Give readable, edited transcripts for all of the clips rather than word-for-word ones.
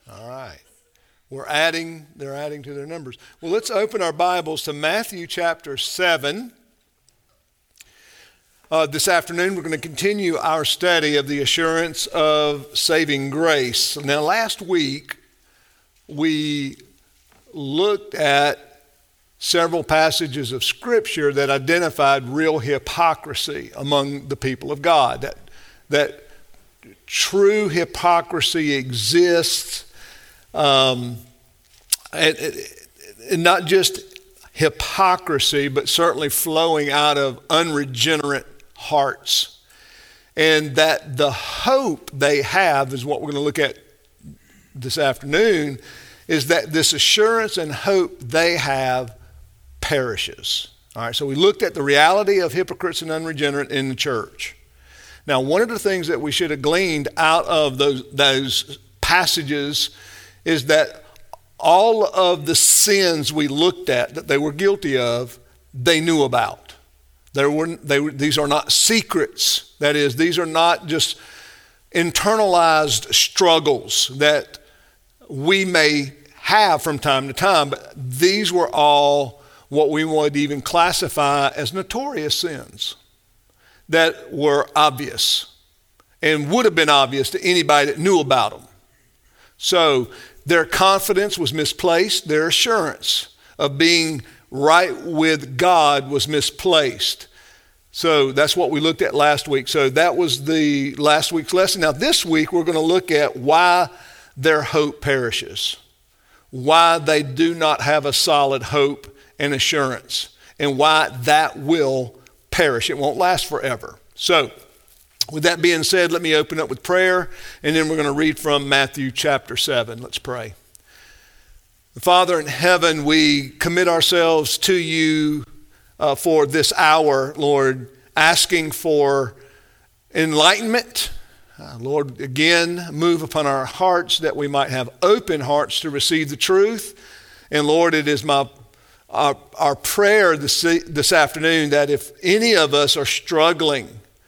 All right. They're adding to their numbers. Well, let's open our Bibles to Matthew chapter 7. This afternoon, we're going to continue our study of the assurance of saving grace. Now, last week, we looked at several passages of Scripture that identified real hypocrisy among the people of God, that true hypocrisy exists, and not just hypocrisy, but certainly flowing out of unregenerate hearts. And that the hope they have is what we're going to look at this afternoon, is that this assurance and hope they have perishes. All right, so we looked at the reality of hypocrites and unregenerate in the church. Now, one of the things that we should have gleaned out of those passages is that all of the sins we looked at that they were guilty of, they knew about. These are not secrets. That is, these are not just internalized struggles that we may have from time to time, but these were all what we would even classify as notorious sins that were obvious and would have been obvious to anybody that knew about them. So their confidence was misplaced. Their assurance of being right with God was misplaced. So that's what we looked at last week. So that was the last week's lesson. Now this week we're going to look at why their hope perishes, why they do not have a solid hope and assurance, and why that will perish. It won't last forever. So with that being said, let me open up with prayer, and then we're going to read from Matthew chapter 7. Let's pray. Father in heaven, we commit ourselves to you for this hour, Lord, asking for enlightenment. Lord, again, move upon our hearts that we might have open hearts to receive the truth. And Lord, it is our prayer this afternoon that if any of us are struggling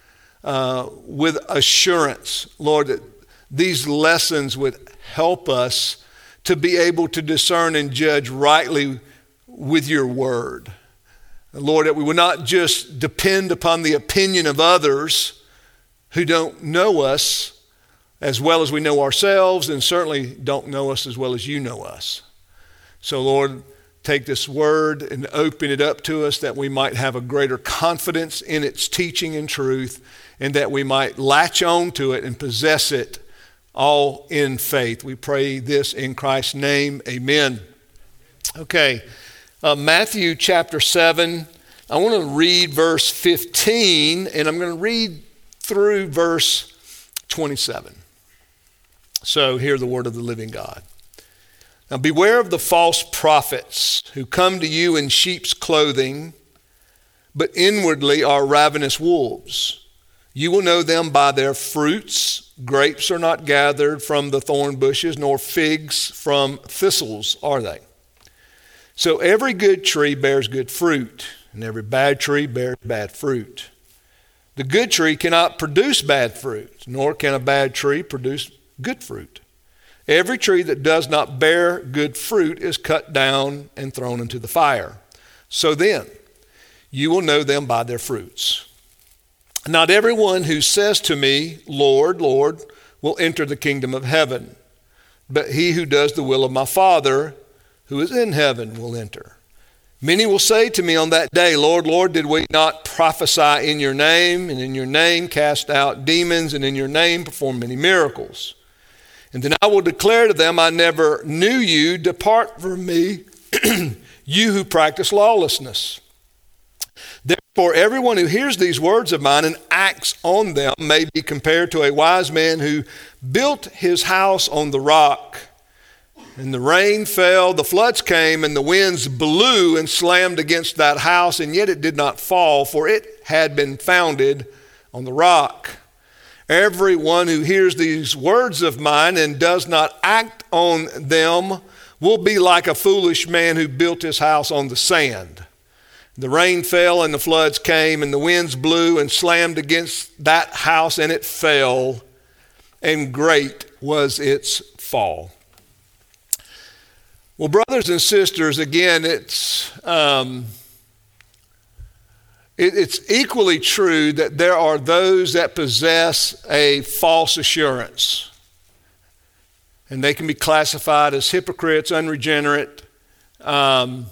with assurance, Lord, that these lessons would help us to be able to discern and judge rightly with your word. Lord, that we would not just depend upon the opinion of others who don't know us as well as we know ourselves, and certainly don't know us as well as you know us. So Lord, take this word and open it up to us that we might have a greater confidence in its teaching and truth, and that we might latch on to it and possess it all in faith. We pray this in Christ's name. Amen. Okay, Matthew chapter 7. I want to read verse 15, and I'm going to read through verse 27. So hear the word of the living God. Now beware of the false prophets who come to you in sheep's clothing, but inwardly are ravenous wolves. You will know them by their fruits. Grapes are not gathered from the thorn bushes, nor figs from thistles are they. So every good tree bears good fruit, and every bad tree bears bad fruit. The good tree cannot produce bad fruit, nor can a bad tree produce good fruit. Every tree that does not bear good fruit is cut down and thrown into the fire. So then, you will know them by their fruits. Not everyone who says to me, Lord, Lord, will enter the kingdom of heaven, but he who does the will of my Father who is in heaven will enter. Many will say to me on that day, Lord, Lord, did we not prophesy in your name, and in your name cast out demons, and in your name perform many miracles? And then I will declare to them, I never knew you. Depart from me, you who practice lawlessness. Therefore, everyone who hears these words of mine and acts on them may be compared to a wise man who built his house on the rock. And the rain fell, the floods came, and the winds blew and slammed against that house, and yet it did not fall, for it had been founded on the rock. Everyone who hears these words of mine and does not act on them will be like a foolish man who built his house on the sand. The rain fell and the floods came and the winds blew and slammed against that house, and it fell, and great was its fall. Well, brothers and sisters, again, it's equally true that there are those that possess a false assurance. And they can be classified as hypocrites, unregenerate, and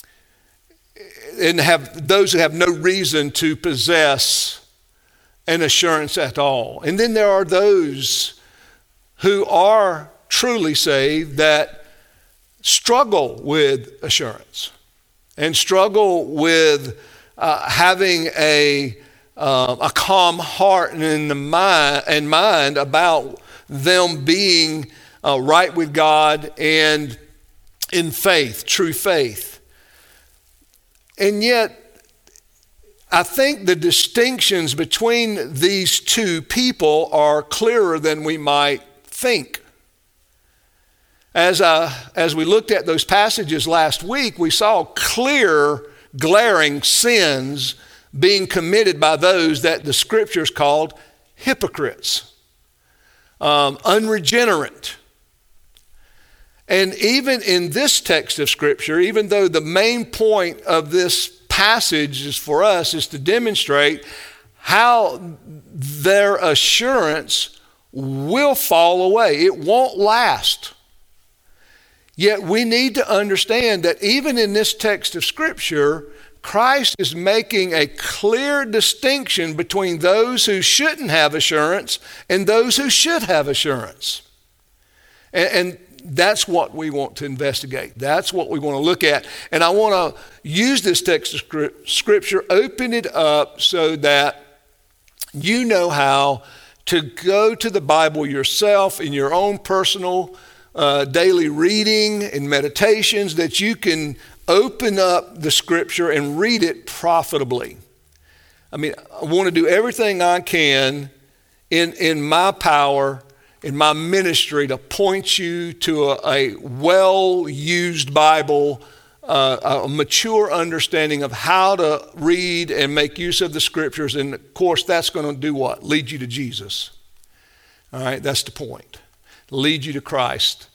have those who have no reason to possess an assurance at all. And then there are those who are truly saved that struggle with assurance and struggle with having a calm heart and mind about them being right with God and in faith, true faith. And yet, I think the distinctions between these two people are clearer than we might think. As we looked at those passages last week, we saw clear, glaring sins being committed by those that the Scriptures called hypocrites, unregenerate. And even in this text of Scripture, even though the main point of this passage is for us is to demonstrate how their assurance will fall away. It won't last. Yet we need to understand that even in this text of Scripture, Christ is making a clear distinction between those who shouldn't have assurance and those who should have assurance. And that's what we want to investigate. That's what we want to look at. And I want to use this text of Scripture, open it up so that you know how to go to the Bible yourself in your own personal daily reading and meditations, that you can open up the Scripture and read it profitably. I mean, I want to do everything I can in my power, in my ministry, to point you to a well-used Bible, a mature understanding of how to read and make use of the Scriptures. And of course, that's going to do what? Lead you to Jesus. All right, that's the point. Lead you to Christ.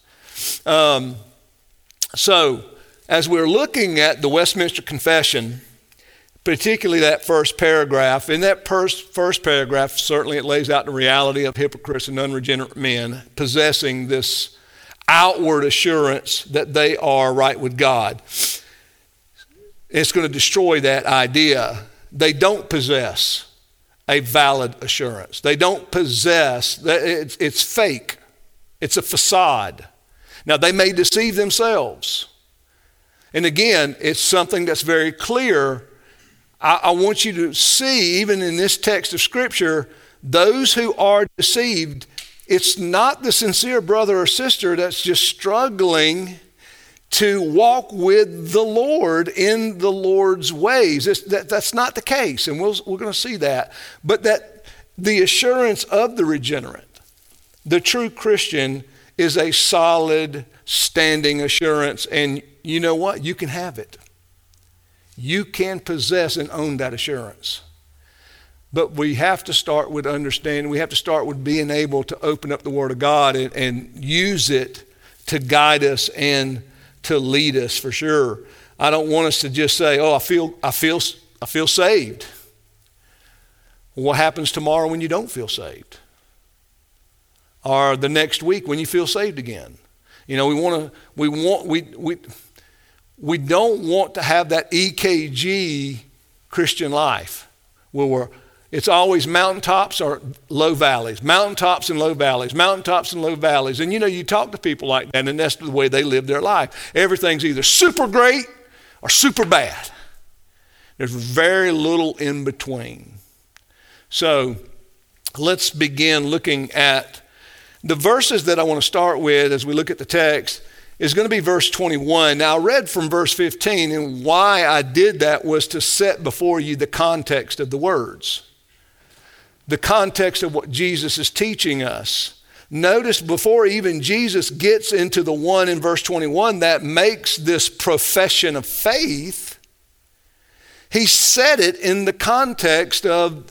So, as we're looking at the Westminster Confession, particularly that first paragraph, in that first paragraph, certainly it lays out the reality of hypocrites and unregenerate men possessing this outward assurance that they are right with God. It's going to destroy that idea. They don't possess a valid assurance. They don't possess, it's fake. It's a facade. Now, they may deceive themselves. And again, it's something that's very clear. I want you to see, even in this text of Scripture, those who are deceived, it's not the sincere brother or sister that's just struggling to walk with the Lord in the Lord's ways. That's not the case, and we're going to see that. But that the assurance of the regenerate, the true Christian, is a solid, standing assurance. And you know what? You can have it. You can possess and own that assurance. But we have to start with understanding. We have to start with being able to open up the Word of God and use it to guide us and to lead us, for sure. I don't want us to just say, "Oh, I feel saved." What happens tomorrow when you don't feel saved? Or the next week when you feel saved again? You know, we don't want to have that EKG Christian life where it's always mountaintops or low valleys, mountaintops and low valleys, mountaintops and low valleys. And you know, you talk to people like that, and that's the way they live their life. Everything's either super great or super bad. There's very little in between. So let's begin looking at the verses that I want to start with as we look at the text. Is going to be verse 21. Now, I read from verse 15, and why I did that was to set before you the context of the words, the context of what Jesus is teaching us. Notice before even Jesus gets into the one in verse 21 that makes this profession of faith, he said it in the context of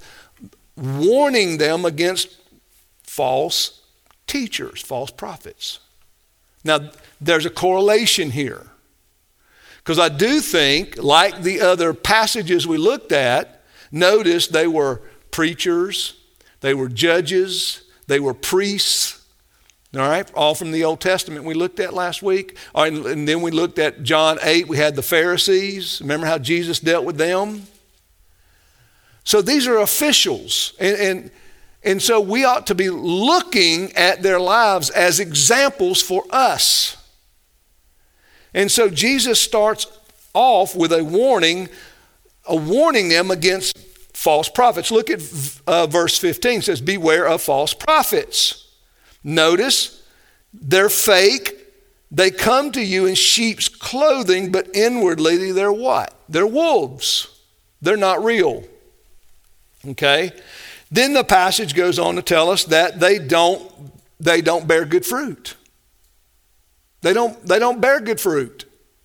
warning them against false teachers, false prophets. Now, there's a correlation here. Because I do think, like the other passages we looked at, notice they were preachers, they were judges, they were priests, all right, all from the Old Testament we looked at last week. And then we looked at John 8, we had the Pharisees. Remember how Jesus dealt with them? So these are officials. And so we ought to be looking at their lives as examples for us. And so Jesus starts off with a warning them against false prophets. Look at verse 15. It says, beware of false prophets. Notice, they're fake. They come to you in sheep's clothing, but inwardly they're what? They're wolves. They're not real. Okay? Then the passage goes on to tell us that they don't bear good fruit. They don't bear good fruit.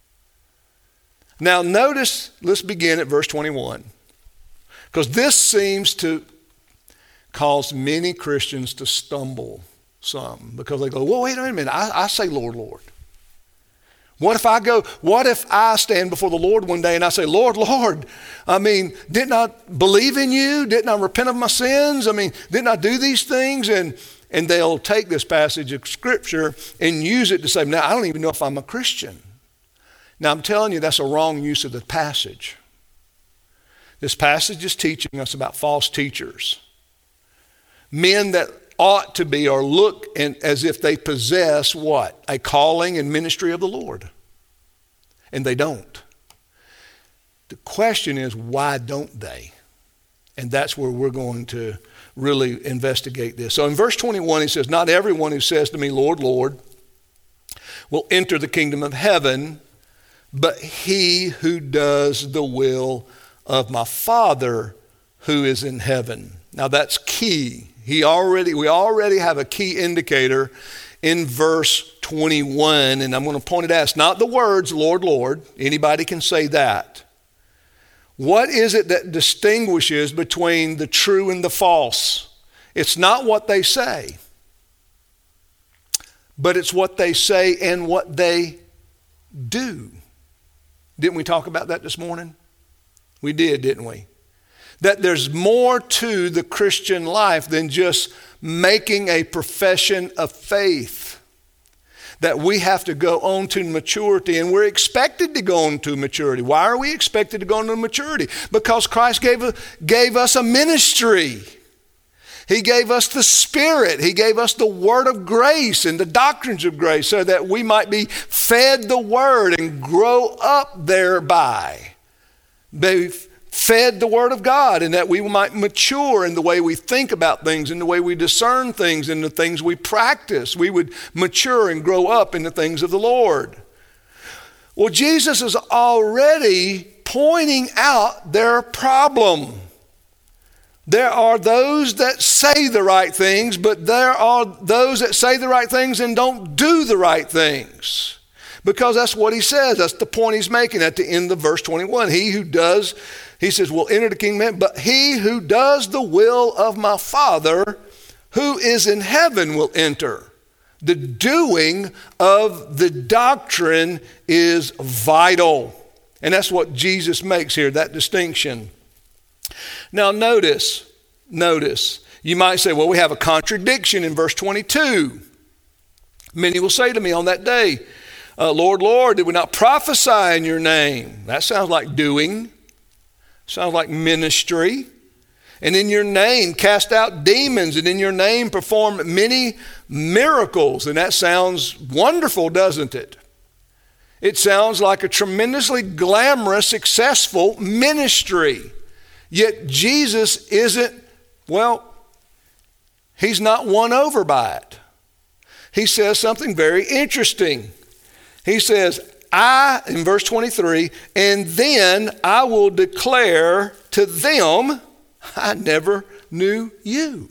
Now notice, let's begin at verse 21. Because this seems to cause many Christians to stumble some. Because they go, well, wait a minute, I say Lord, Lord. What if I stand before the Lord one day and I say, Lord, Lord, didn't I believe in you? Didn't I repent of my sins? Didn't I do these things? And they'll take this passage of Scripture and use it to say, now, I don't even know if I'm a Christian. Now, I'm telling you, that's a wrong use of the passage. This passage is teaching us about false teachers. Men that ought to be or look as if they possess what? A calling and ministry of the Lord. And they don't. The question is, why don't they? And that's where we're going to really investigate this. So in verse 21, he says, not everyone who says to me, Lord, Lord, will enter the kingdom of heaven, but he who does the will of my Father who is in heaven. Now that's key. We already have a key indicator in verse 21, and I'm going to point it out. It's not the words, Lord, Lord. Anybody can say that. What is it that distinguishes between the true and the false? It's not what they say, but it's what they say and what they do. Didn't we talk about that this morning? We did, didn't we? That there's more to the Christian life than just making a profession of faith. That we have to go on to maturity, and we're expected to go on to maturity. Why are we expected to go on to maturity? Because Christ gave us a ministry. He gave us the Spirit. He gave us the word of grace and the doctrines of grace so that we might be fed the word and grow up thereby. Be fed the word of God, and that we might mature in the way we think about things, in the way we discern things, in the things we practice. We would mature and grow up in the things of the Lord. Well, Jesus is already pointing out their problem. There are those that say the right things, but there are those that say the right things and don't do the right things. Because that's what he says. That's the point he's making at the end of verse 21. He says, will enter the kingdom, but he who does the will of my Father who is in heaven will enter. The doing of the doctrine is vital. And that's what Jesus makes here, that distinction. Now notice, you might say, well, we have a contradiction in verse 22. Many will say to me on that day, Lord, Lord, did we not prophesy in your name? That sounds like doing. Sounds like ministry. And in your name cast out demons, and in your name perform many miracles. And that sounds wonderful, doesn't it? It sounds like a tremendously glamorous, successful ministry. Yet Jesus isn't, he's not won over by it. He says something very interesting. He says, in verse 23, and then I will declare to them, I never knew you.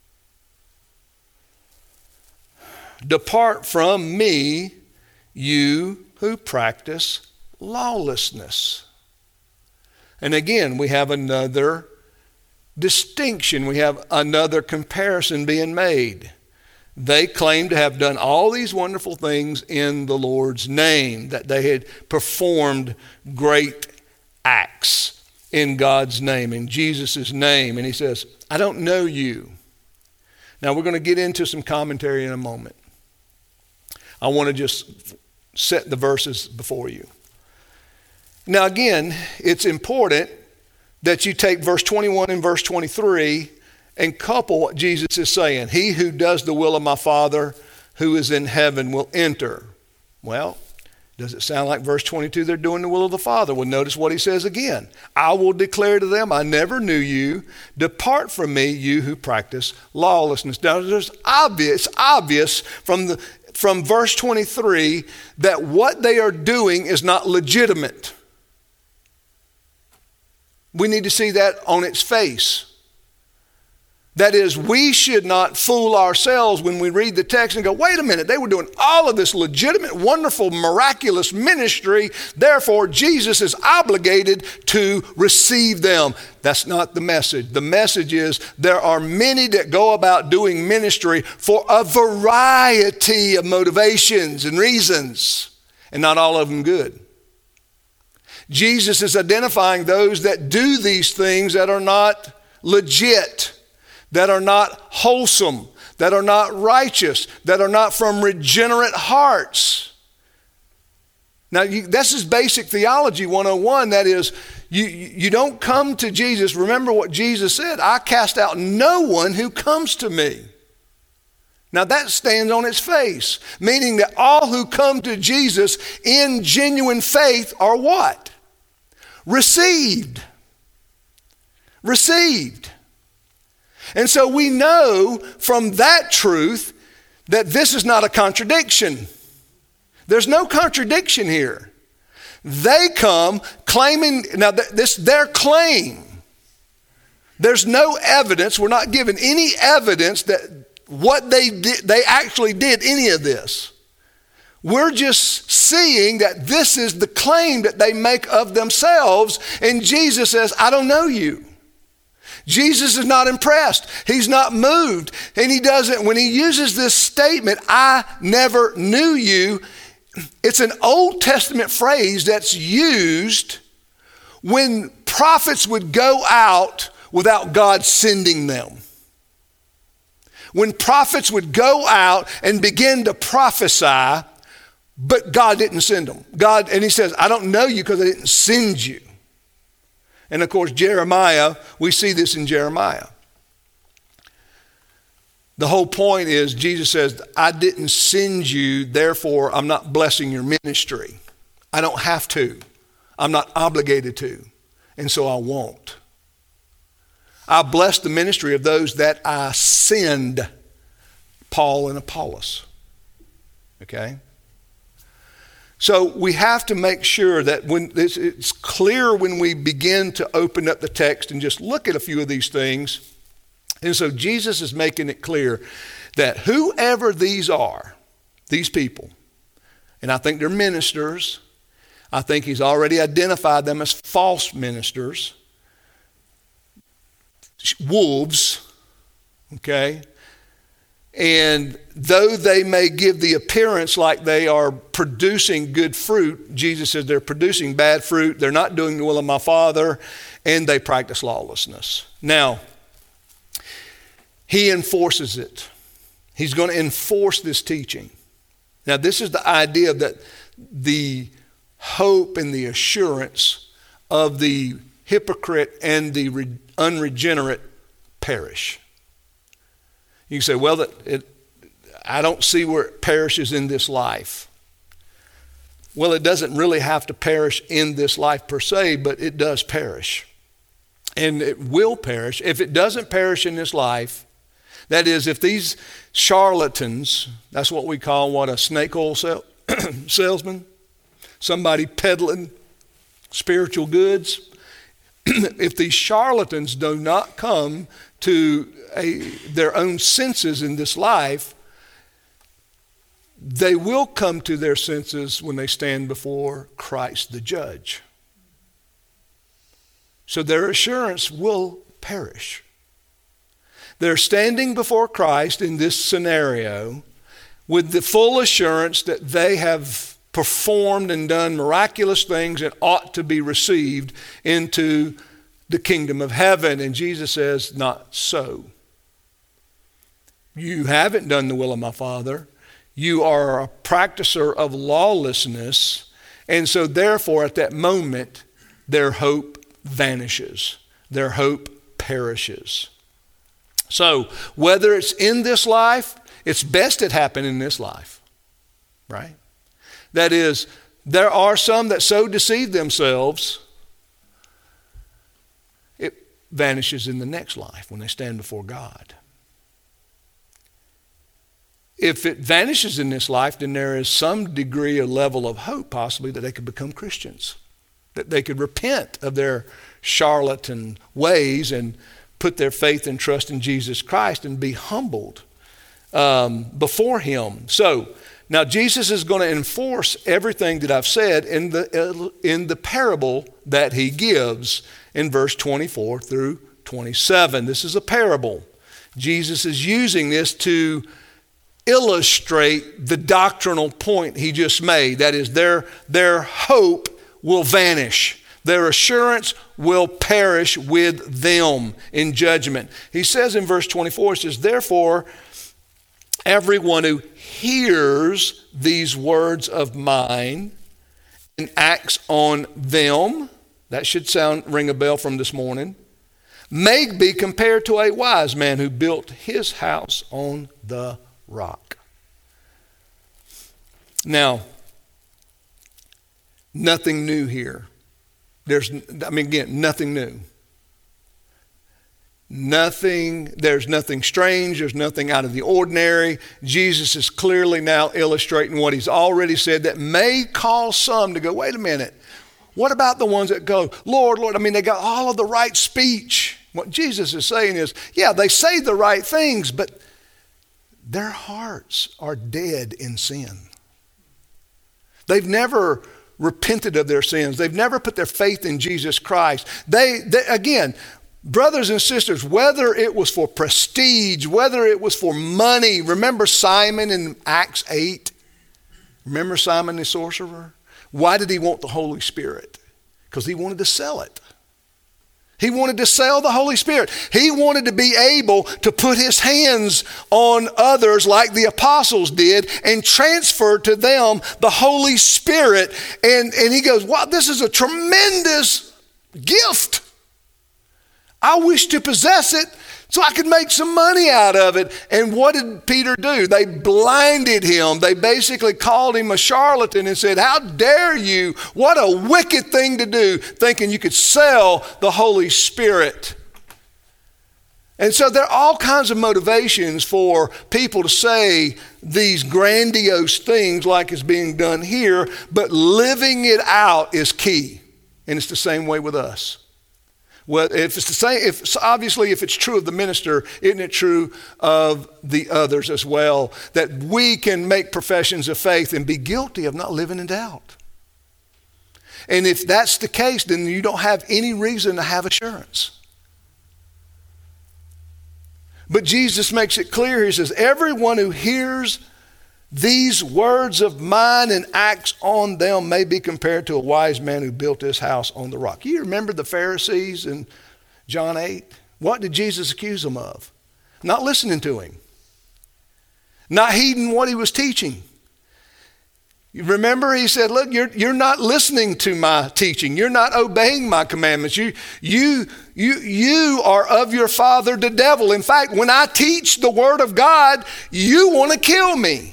Depart from me, you who practice lawlessness. And again, we have another distinction. We have another comparison being made. They claimed to have done all these wonderful things in the Lord's name, that they had performed great acts in God's name, in Jesus' name. And he says, I don't know you. Now we're going to get into some commentary in a moment. I want to just set the verses before you. Now again, it's important that you take verse 21 and verse 23 and couple what Jesus is saying. He who does the will of my Father who is in heaven will enter. Well, does it sound like verse 22 they're doing the will of the Father? Well, notice what he says again. I will declare to them, I never knew you. Depart from me, you who practice lawlessness. Now, it's obvious from verse 23 that what they are doing is not legitimate. We need to see that on its face. That is, we should not fool ourselves when we read the text and go, wait a minute, they were doing all of this legitimate, wonderful, miraculous ministry. Therefore, Jesus is obligated to receive them. That's not the message. The message is there are many that go about doing ministry for a variety of motivations and reasons, and not all of them good. Jesus is identifying those that do these things that are not legit, that are not wholesome, that are not righteous, that are not from regenerate hearts. Now, this is basic theology 101. That is, you don't come to Jesus. Remember what Jesus said, I cast out no one who comes to me. Now that stands on its face, meaning that all who come to Jesus in genuine faith are what? Received. Received. And so we know from that truth that this is not a contradiction. There's no contradiction here. They come claiming, now this their claim. There's no evidence, we're not given any evidence that what they did, they actually did any of this. We're just seeing that this is the claim that they make of themselves, and Jesus says, I don't know you. Jesus is not impressed. He's not moved. And he doesn't, when he uses this statement, I never knew you, it's an Old Testament phrase that's used when prophets would go out without God sending them. When prophets would go out and begin to prophesy, but God didn't send them. And he says, I don't know you because I didn't send you. And of course, Jeremiah, we see this in Jeremiah. The whole point is Jesus says, I didn't send you, therefore I'm not blessing your ministry. I don't have to. I'm not obligated to. And so I won't. I bless the ministry of those that I send, Paul and Apollos. Okay? So we have to make sure that when it's clear when we begin to open up the text and just look at a few of these things. And so Jesus is making it clear that whoever these are, these people, and I think they're ministers, I think he's already identified them as false ministers, wolves, okay? And though they may give the appearance like they are producing good fruit, Jesus says they're producing bad fruit, they're not doing the will of my Father, and they practice lawlessness. Now, he enforces it. He's going to enforce this teaching. Now, this is the idea that the hope and the assurance of the hypocrite and the unregenerate perish. You can say, well, I don't see where it perishes in this life. Well, it doesn't really have to perish in this life per se, but it does perish. And it will perish. If it doesn't perish in this life, that is, if these charlatans, that's what we call a snake oil salesman, somebody peddling spiritual goods, if these charlatans do not come to their own senses in this life, they will come to their senses when they stand before Christ the judge. So their assurance will perish. They're standing before Christ in this scenario with the full assurance that they have performed and done miraculous things and ought to be received into the kingdom of heaven. And Jesus says, not so. You haven't done the will of my Father. You are a practicer of lawlessness. And so therefore, at that moment, their hope vanishes. Their hope perishes. So whether it's in this life, it's best it happen in this life, right? That is, there are some that so deceive themselves, it vanishes in the next life when they stand before God. If it vanishes in this life, then there is some degree, a level of hope possibly that they could become Christians, that they could repent of their charlatan ways and put their faith and trust in Jesus Christ and be humbled before him. So now Jesus is going to enforce everything that I've said in the parable that he gives in verse 24 through 27. This is a parable. Jesus is using this to illustrate the doctrinal point he just made. That is, their hope will vanish. Their assurance will perish with them in judgment. He says in verse 24, it says, therefore, everyone who hears these words of mine and acts on them, that should ring a bell from this morning, may be compared to a wise man who built his house on the rock. Now, nothing new here. Nothing new. There's nothing strange. There's nothing out of the ordinary. Jesus is clearly now illustrating what he's already said that may cause some to go, wait a minute. What about the ones that go, Lord, Lord? They got all of the right speech. What Jesus is saying is, yeah, they say the right things, but their hearts are dead in sin. They've never repented of their sins. They've never put their faith in Jesus Christ. They again, brothers and sisters, whether it was for prestige, whether it was for money. Remember Simon in Acts 8? Remember Simon the sorcerer? Why did he want the Holy Spirit? Because he wanted to sell it. He wanted to sell the Holy Spirit. He wanted to be able to put his hands on others like the apostles did and transfer to them the Holy Spirit. And he goes, wow, this is a tremendous gift. I wish to possess it so I could make some money out of it. And what did Peter do? They blinded him. They basically called him a charlatan and said, how dare you? What a wicked thing to do, thinking you could sell the Holy Spirit. And so there are all kinds of motivations for people to say these grandiose things like is being done here, but living it out is key. And it's the same way with us. Well, if it's the same, if it's true of the minister, isn't it true of the others as well? That we can make professions of faith and be guilty of not living it out. And if that's the case, then you don't have any reason to have assurance. But Jesus makes it clear. He says, everyone who hears these words of mine and acts on them may be compared to a wise man who built his house on the rock. You remember the Pharisees in John 8? What did Jesus accuse them of? Not listening to him. Not heeding what he was teaching. You remember he said, look, you're not listening to my teaching. You're not obeying my commandments. You are of your father the devil. In fact, when I teach the word of God, you want to kill me.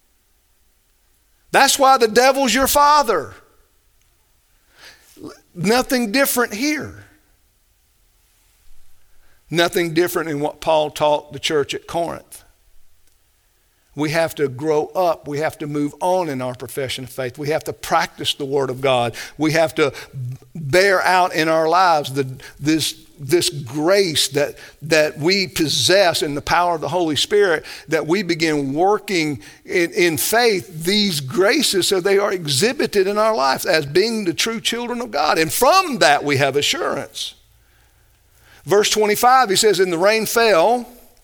That's why the devil's your father. Nothing different here. Nothing different in what Paul taught the church at Corinth. We have to grow up. We have to move on in our profession of faith. We have to practice the Word of God. We have to bear out in our lives this grace that we possess in the power of the Holy Spirit, that we begin working in faith, these graces, so they are exhibited in our lives as being the true children of God. And from that we have assurance. Verse 25, he says, and the rain fell,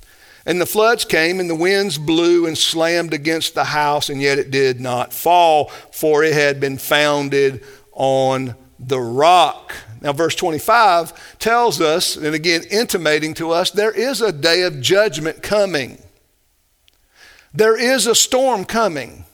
And the floods came, and the winds blew and slammed against the house, and yet it did not fall, for it had been founded on the rock. Now, verse 25 tells us, and again intimating to us, there is a day of judgment coming. There is a storm coming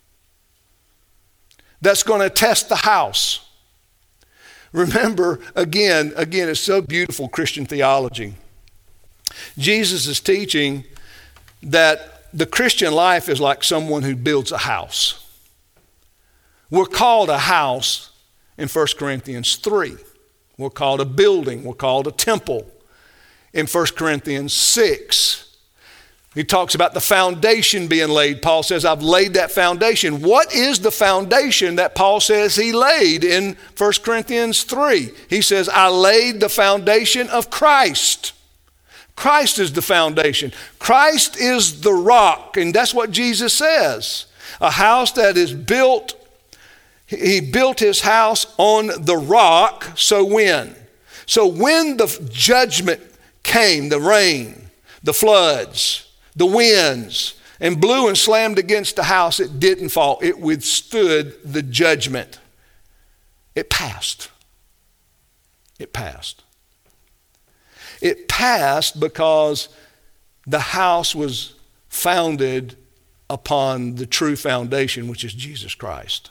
that's going to test the house. Remember, again, it's so beautiful, Christian theology. Jesus is teaching that the Christian life is like someone who builds a house. We're called a house in 1 Corinthians 3. We're called a building. We're called a temple in 1 Corinthians 6. He talks about the foundation being laid. Paul says, I've laid that foundation. What is the foundation that Paul says he laid in 1 Corinthians 3? He says, I laid the foundation of Christ. Christ is the foundation. Christ is the rock, and that's what Jesus says. A house that is built, he built his house on the rock, so when? So when the judgment came, the rain, the floods, the winds, and blew and slammed against the house, it didn't fall. It withstood the judgment. It passed. It passed. It passed because the house was founded upon the true foundation, which is Jesus Christ.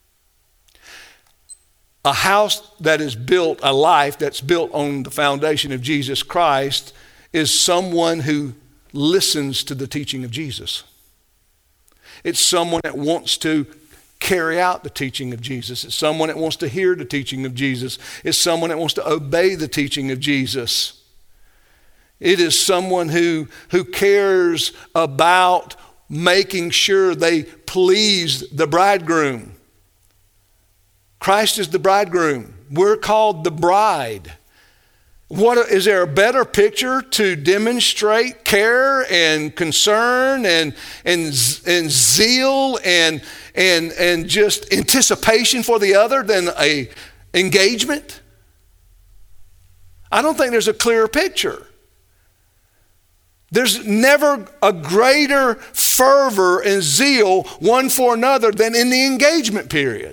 A house that is built, a life that's built on the foundation of Jesus Christ, is someone who listens to the teaching of Jesus. It's someone that wants to carry out the teaching of Jesus. It's someone that wants to hear the teaching of Jesus. It's someone that wants to obey the teaching of Jesus. It is someone who cares about making sure they please the bridegroom. Christ is the bridegroom. We're called the bride. Is there a better picture to demonstrate care and concern and zeal and just anticipation for the other than a engagement? I don't think there's a clearer picture. There's never a greater fervor and zeal one for another than in the engagement period.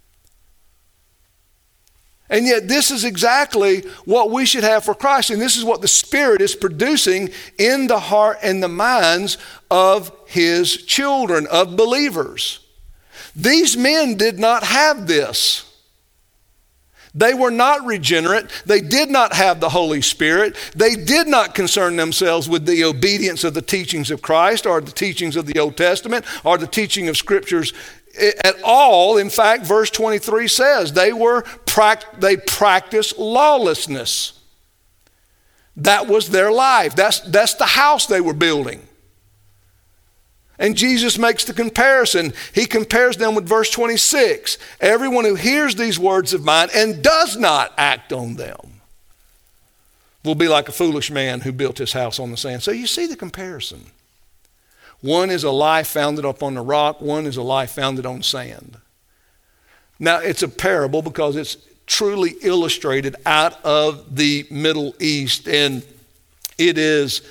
And yet this is exactly what we should have for Christ. And this is what the Spirit is producing in the heart and the minds of his children, of believers. These men did not have this. They were not regenerate. They did not have the Holy Spirit. They did not concern themselves with the obedience of the teachings of Christ or the teachings of the Old Testament or the teaching of Scriptures at all. In fact, verse 23 says they practiced lawlessness. That was their life. That's the house they were building. And Jesus makes the comparison. He compares them with verse 26. Everyone who hears these words of mine and does not act on them will be like a foolish man who built his house on the sand. So you see the comparison. One is a life founded upon the rock. One is a life founded on sand. Now, it's a parable because it's truly illustrated out of the Middle East. And it is...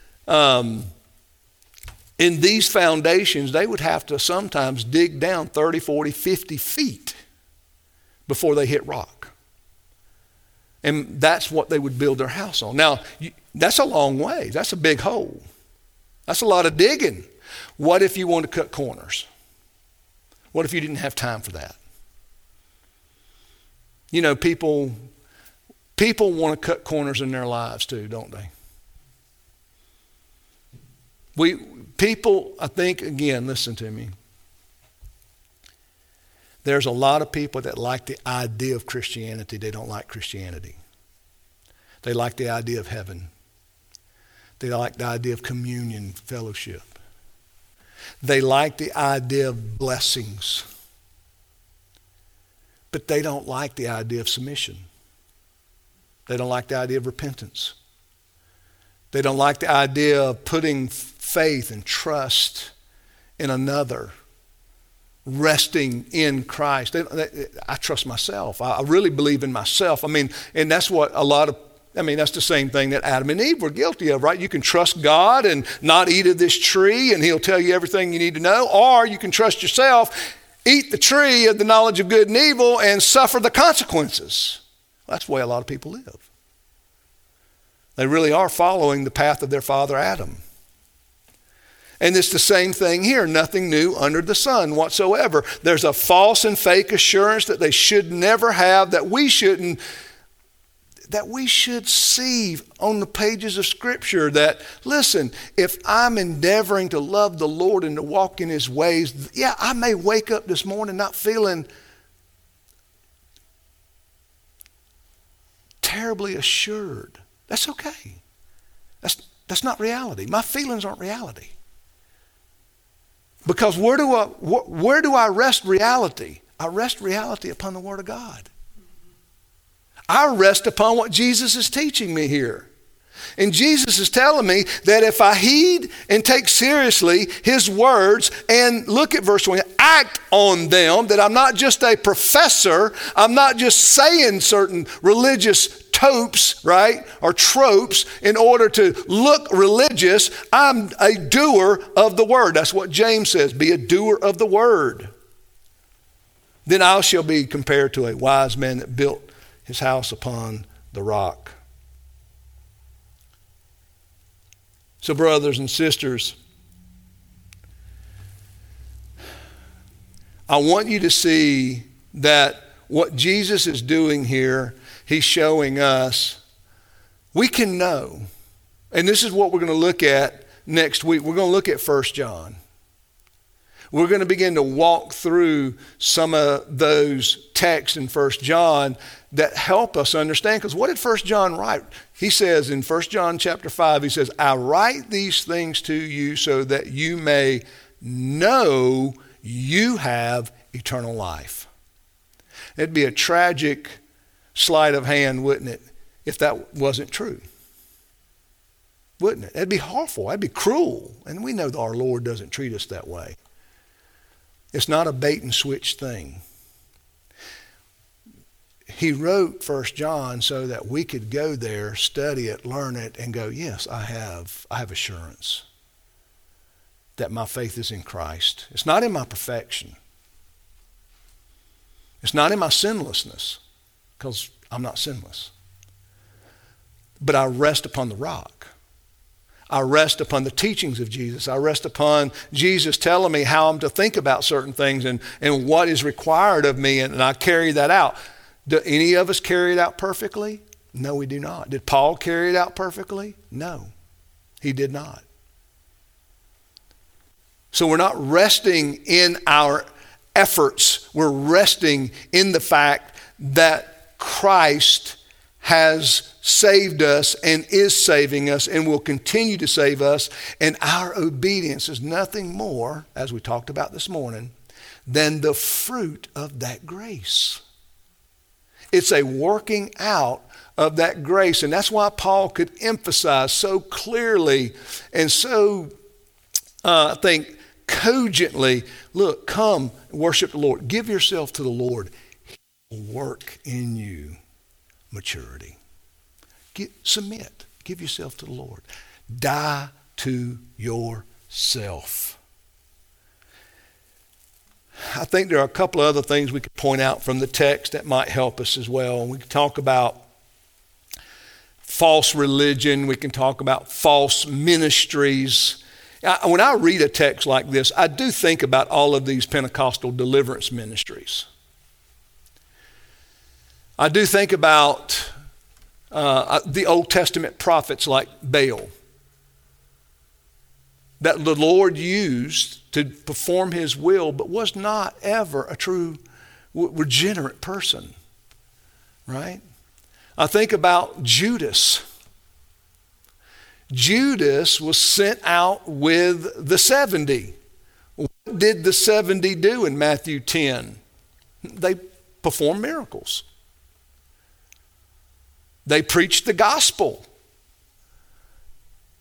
in these foundations, they would have to sometimes dig down 30, 40, 50 feet before they hit rock. And that's what they would build their house on. Now, that's a long way. That's a big hole. That's a lot of digging. What if you want to cut corners? What if you didn't have time for that? You know, people want to cut corners in their lives too, don't they? People, I think, again, listen to me. There's a lot of people that like the idea of Christianity. They don't like Christianity. They like the idea of heaven. They like the idea of communion, fellowship. They like the idea of blessings. But they don't like the idea of submission. They don't like the idea of repentance. They don't like the idea of putting faith and trust in another, resting in Christ. I trust myself. I really believe in myself. I mean, and that's what a lot of I mean, that's the same thing that Adam and Eve were guilty of, right? You can trust God and not eat of this tree and he'll tell you everything you need to know. Or you can trust yourself, eat the tree of the knowledge of good and evil and suffer the consequences. That's the way a lot of people live. They really are following the path of their father Adam. And it's the same thing here. Nothing new under the sun whatsoever. There's a false and fake assurance that they should never have, that we should see on the pages of Scripture. That, listen, if I'm endeavoring to love the Lord and to walk in His ways, yeah, I may wake up this morning not feeling terribly assured. That's okay. That's not reality. My feelings aren't reality. Because where do I rest reality? I rest reality upon the Word of God. I rest upon what Jesus is teaching me here. And Jesus is telling me that if I heed and take seriously His words and look at verse 20, act on them, that I'm not just a professor, I'm not just saying certain religious topes, right, or tropes in order to look religious. I'm a doer of the word. That's what James says, be a doer of the word. Then I shall be compared to a wise man that built his house upon the rock. So brothers and sisters, I want you to see that what Jesus is doing here, He's showing us, we can know. And this is what we're going to look at next week. We're going to look at 1 John. We're going to begin to walk through some of those texts in 1 John that help us understand. Because what did 1 John write? He says in 1 John chapter 5, he says, I write these things to you so that you may know you have eternal life. It'd be a tragic sleight of hand, wouldn't it, if that wasn't true? Wouldn't it? It'd be awful. That'd be cruel. And we know that our Lord doesn't treat us that way. It's not a bait and switch thing. He wrote 1 John so that we could go there, study it, learn it, and go, yes, I have assurance that my faith is in Christ. It's not in my perfection. It's not in my sinlessness, because I'm not sinless. But I rest upon the rock. I rest upon the teachings of Jesus. I rest upon Jesus telling me how I'm to think about certain things and what is required of me, and I carry that out. Do any of us carry it out perfectly? No, we do not. Did Paul carry it out perfectly? No, he did not. So we're not resting in our efforts. We're resting in the fact that Christ has saved us and is saving us and will continue to save us. And our obedience is nothing more, as we talked about this morning, than the fruit of that grace. It's a working out of that grace. And that's why Paul could emphasize so clearly and so, I think, cogently, look, come worship the Lord. Give yourself to the Lord. He will work in you maturity. Submit. Give yourself to the Lord. Die to yourself. I think there are a couple of other things we could point out from the text that might help us as well. We can talk about false religion. We can talk about false ministries. When I read a text like this, I do think about all of these Pentecostal deliverance ministries. I do think about the Old Testament prophets like Baal, that the Lord used to perform His will, but was not ever a true regenerate person, right? I think about Judas. Judas was sent out with the 70. What did the 70 do in Matthew 10? They performed miracles. They preached the gospel.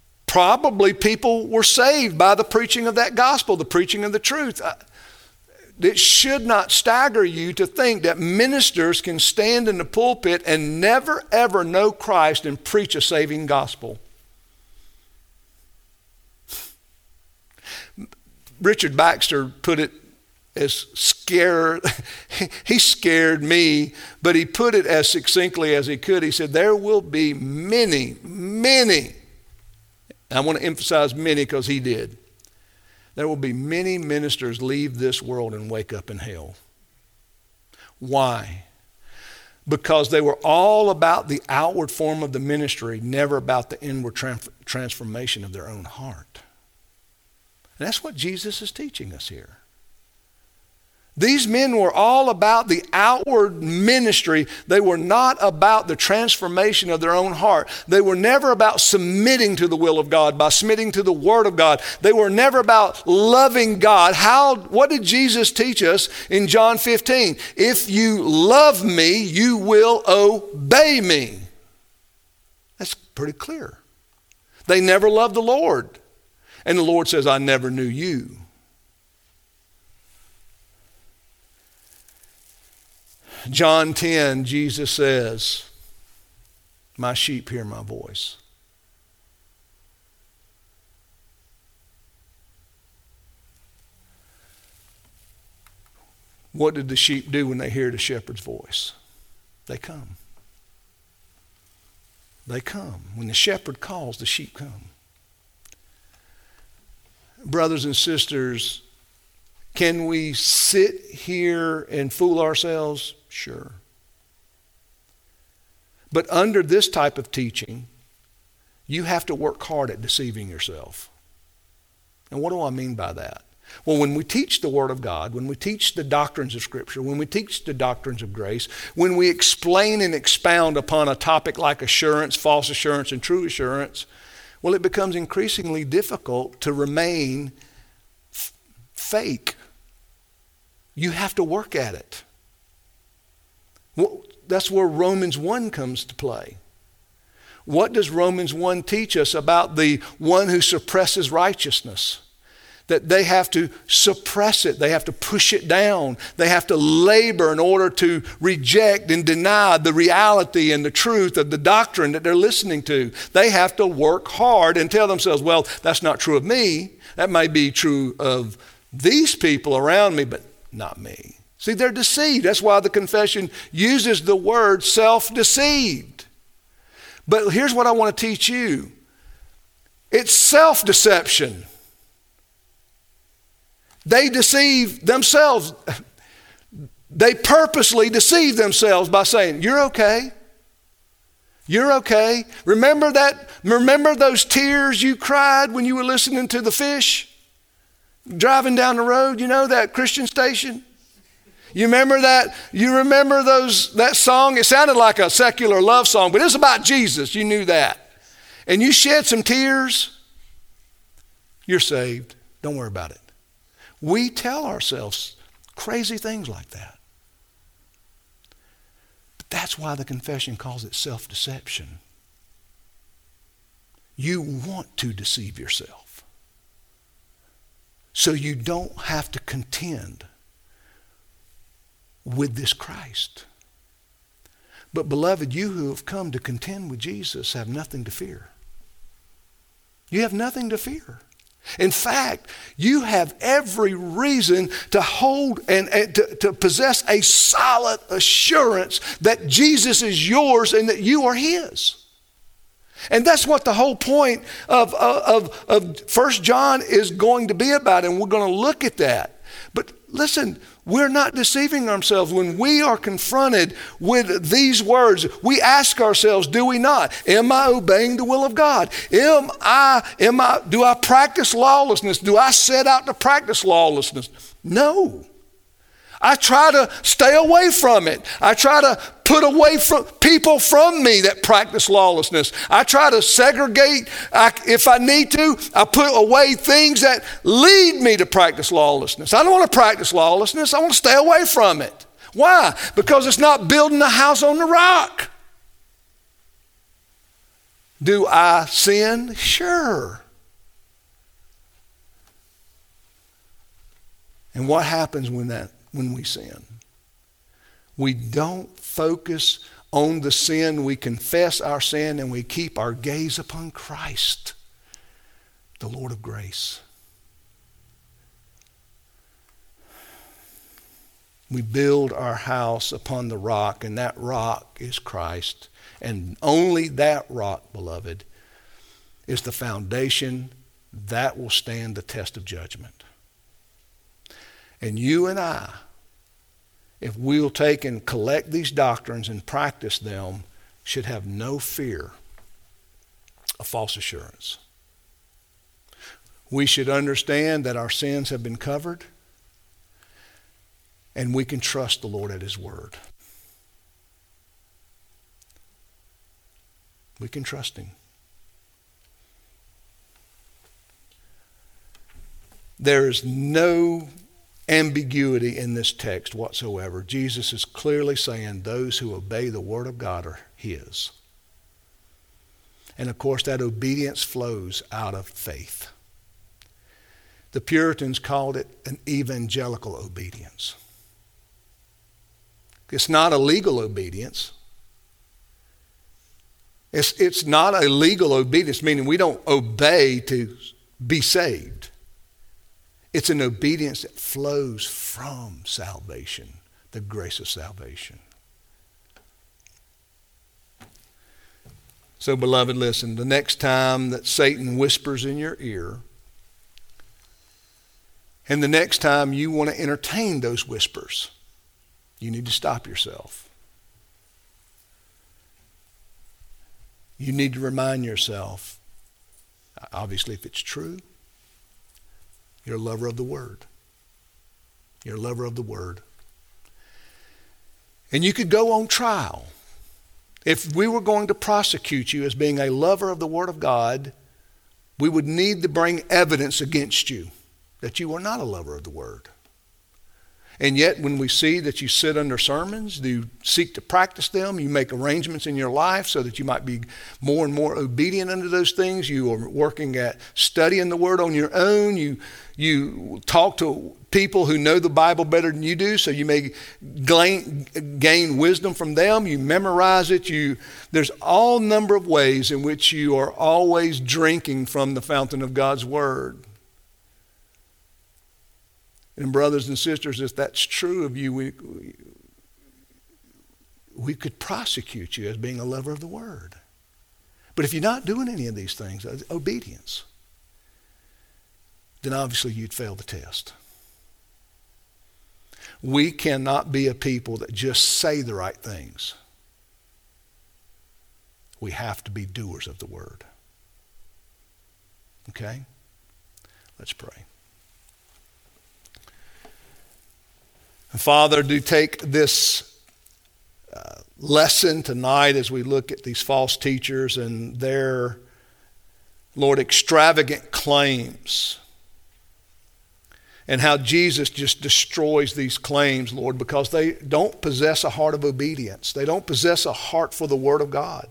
Probably people were saved by the preaching of that gospel, the preaching of the truth. it should not stagger you to think that ministers can stand in the pulpit and never ever know Christ and preach a saving gospel. Richard Baxter put it as scared. He scared me, but he put it as succinctly as he could. He said, there will be many, I want to emphasize many because he did. There will be many ministers leave this world and wake up in hell. Why? Because they were all about the outward form of the ministry, never about the inward transformation of their own heart. And that's what Jesus is teaching us here. These men were all about the outward ministry. They were not about the transformation of their own heart. They were never about submitting to the will of God, by submitting to the Word of God. They were never about loving God. What did Jesus teach us in John 15? If you love me, you will obey me. That's pretty clear. They never loved the Lord. And the Lord says, I never knew you. John 10, Jesus says, my sheep hear my voice. What did the sheep do when they hear the shepherd's voice? They come. They come. When the shepherd calls, the sheep come. Brothers and sisters, can we sit here and fool ourselves? Sure. But under this type of teaching, you have to work hard at deceiving yourself. And what do I mean by that? Well, when we teach the Word of God, when we teach the doctrines of Scripture, when we teach the doctrines of grace, when we explain and expound upon a topic like assurance, false assurance, and true assurance, well, it becomes increasingly difficult to remain fake. You have to work at it. Well, that's where Romans 1 comes to play. What does Romans 1 teach us about the one who suppresses righteousness? That they have to suppress it. They have to push it down. They have to labor in order to reject and deny the reality and the truth of the doctrine that they're listening to. They have to work hard and tell themselves, well, that's not true of me. That may be true of these people around me, but not me. See, they're deceived. That's why the confession uses the word self-deceived. But here's what I want to teach you. It's self-deception. They deceive themselves. They purposely deceive themselves by saying, you're okay. You're okay. Remember those tears you cried when you were listening to the Fish? Driving down the road, that Christian station? You remember that? You remember that song? It sounded like a secular love song, but it was about Jesus. You knew that. And you shed some tears. You're saved. Don't worry about it. We tell ourselves crazy things like that. But that's why the confession calls it self-deception. You want to deceive yourself, so you don't have to contend with this Christ. But beloved, you who have come to contend with Jesus have nothing to fear. You have nothing to fear. In fact, you have every reason to hold and to possess a solid assurance that Jesus is yours and that you are His. And that's what the whole point of 1 John is going to be about, and we're going to look at that. But listen, we're not deceiving ourselves. When we are confronted with these words, we ask ourselves, do we not? Am I obeying the will of God? Do I practice lawlessness? Do I set out to practice lawlessness? No. I try to stay away from it. I try to put away from people from me that practice lawlessness. I try to segregate. If I need to, I put away things that lead me to practice lawlessness. I don't want to practice lawlessness. I want to stay away from it. Why? Because it's not building a house on the rock. Do I sin? Sure. And what happens when we sin? We don't focus on the sin. We confess our sin and we keep our gaze upon Christ, the Lord of grace. We build our house upon the rock, and that rock is Christ. And only that rock, beloved, is the foundation that will stand the test of judgment. And you and I, if we'll take and collect these doctrines and practice them, should have no fear of false assurance. We should understand that our sins have been covered, and we can trust the Lord at His word. We can trust Him. There is no ambiguity in this text whatsoever. Jesus is clearly saying those who obey the word of God are His. And of course, that obedience flows out of faith. The Puritans called it an evangelical obedience. It's not a legal obedience. It's not a legal obedience, meaning we don't obey to be saved. It's an obedience that flows from salvation, the grace of salvation. So, beloved, listen, the next time that Satan whispers in your ear, and the next time you want to entertain those whispers, you need to stop yourself. You need to remind yourself, obviously, if it's true, you're a lover of the Word. You're a lover of the Word. And you could go on trial. If we were going to prosecute you as being a lover of the Word of God, we would need to bring evidence against you that you are not a lover of the Word. And yet, when we see that you sit under sermons, you seek to practice them, you make arrangements in your life so that you might be more and more obedient unto those things, you are working at studying the Word on your own, you talk to people who know the Bible better than you do so you may gain wisdom from them, you memorize it, there's all number of ways in which you are always drinking from the fountain of God's Word. And brothers and sisters, if that's true of you, we could prosecute you as being a lover of the Word. But if you're not doing any of these things, obedience, then obviously you'd fail the test. We cannot be a people that just say the right things. We have to be doers of the Word. Okay? Let's pray. Father, do take this lesson tonight as we look at these false teachers and their, Lord, extravagant claims and how Jesus just destroys these claims, Lord, because they don't possess a heart of obedience. They don't possess a heart for the Word of God.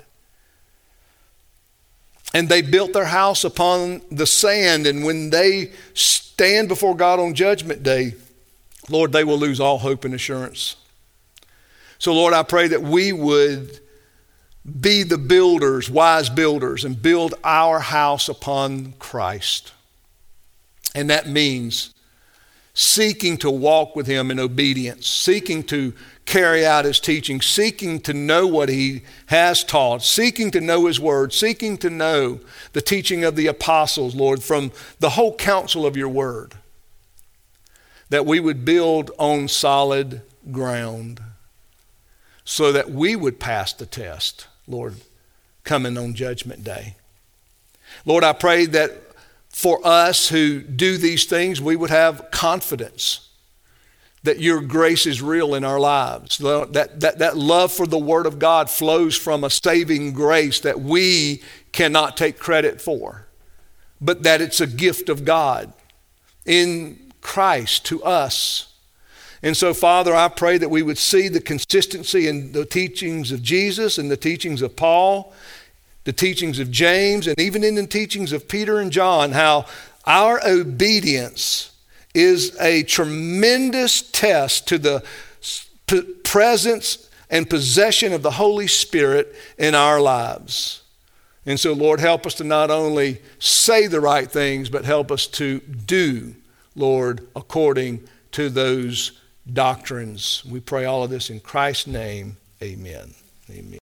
And they built their house upon the sand, and when they stand before God on Judgment Day, Lord, they will lose all hope and assurance. So, Lord, I pray that we would be the builders, wise builders, and build our house upon Christ. And that means seeking to walk with Him in obedience, seeking to carry out His teaching, seeking to know what He has taught, seeking to know His Word, seeking to know the teaching of the apostles, Lord, from the whole counsel of Your Word. That we would build on solid ground so that we would pass the test, Lord, coming on Judgment Day. Lord, I pray that for us who do these things, we would have confidence that Your grace is real in our lives. That love for the Word of God flows from a saving grace that we cannot take credit for, but that it's a gift of God in Christ to us. And so, Father, I pray that we would see the consistency in the teachings of Jesus and the teachings of Paul, the teachings of James, and even in the teachings of Peter and John, how our obedience is a tremendous test to the presence and possession of the Holy Spirit in our lives. And so, Lord, help us to not only say the right things, but help us to do, Lord, according to those doctrines. We pray all of this in Christ's name. Amen. Amen.